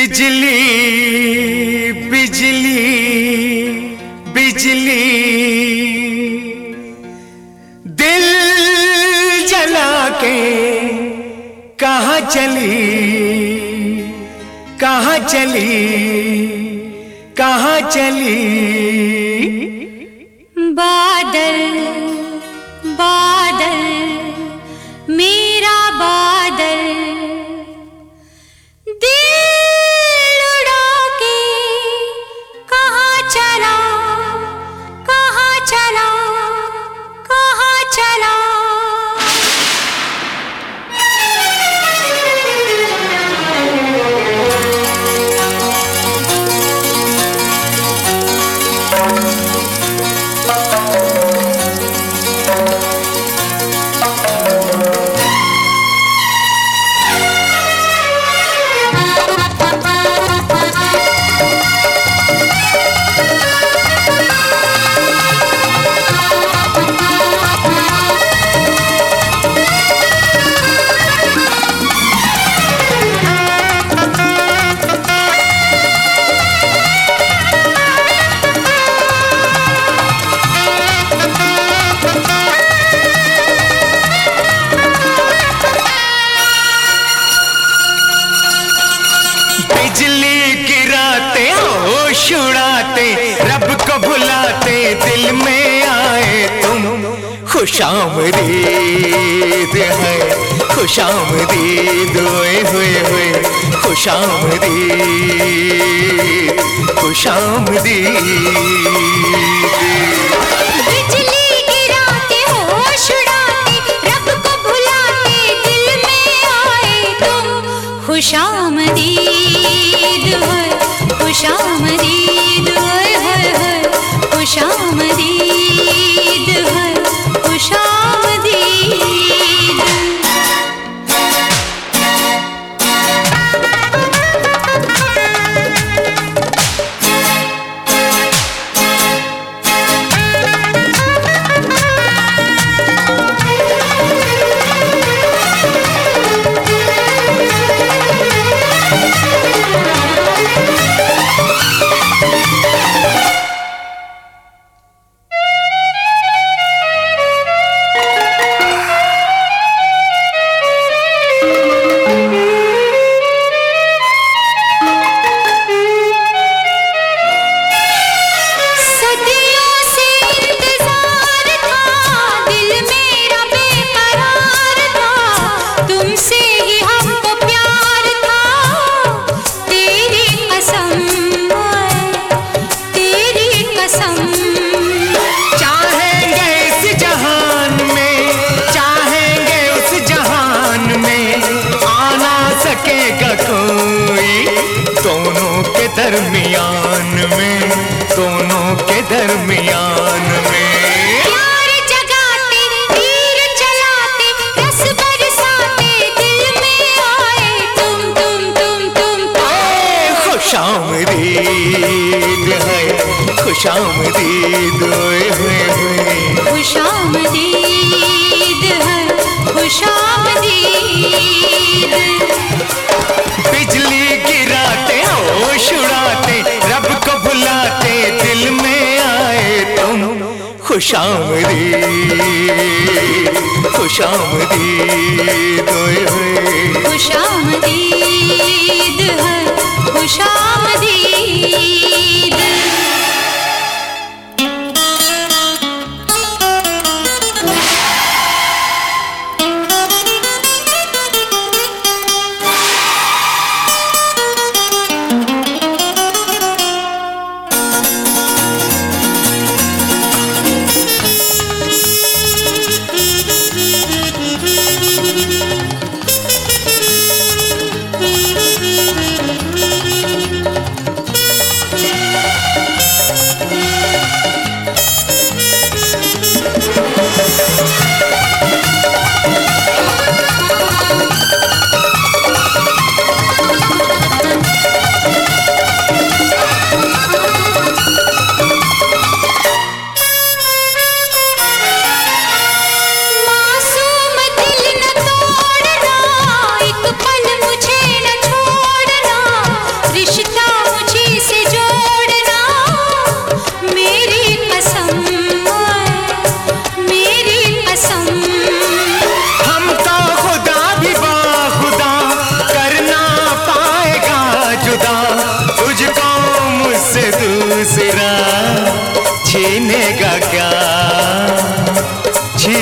बिजली बिजली बिजली दिल जला के कहाँ चली कहाँ चली कहाँ चली। बादल बादल मेरा बादल दिल उड़ा के कहाँ चला कहाँ चला कहाँ चला। बिजली गिराते होश उड़ाते रब को भुलाते दिल में आए तुम। खुशामदीद है खुशामदीद हुए हुए हुए खुशामदीद खुशामदीद। बिजली गिराते होश उड़ाते रब को भुलाते दिल में आए तुम। खुशामदीद है खुशामदीद है खुशामदीद है खुशामदीद। दोनों के दरमियान में दोनों के दरमियान में प्यार जगाते तीर चलाते रस बरसाते दिल में आए तुम। खुशामदीद है खुशामदीद हुए हुए हुए खुशामदीद है खुशामदीद। बिजली गिराते होश उड़ाते रब को भुलाते दिल में आए तुम। खुशामदीद खुशामदीद हुए हुए खुशामदीद है खुशामदीद।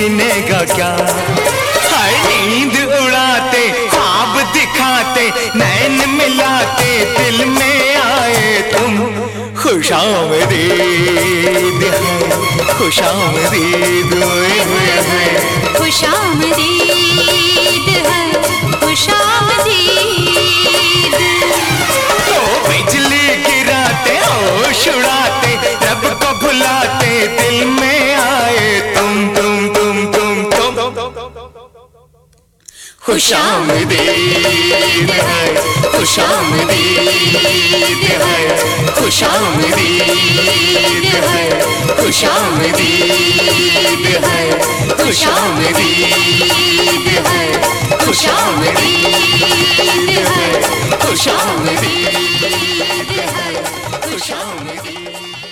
छीनेगा क्या। हाय नींद उड़ाते ख्वाब दिखाते नैन मिलाते दिल में आए तुम। खुशामदीद है खुशामदीद ओए होए होए। खुशामदीद है खुशामदीद। तो बिजली गिराते होश उड़ाते रब को भुलाते दिल में आए तुम। खुशामदीद है खुशामदीद है खुशामदीद है खुशामदीद है खुशामदीद है खुशामदीद है खुशामदीद है खुशामदीद।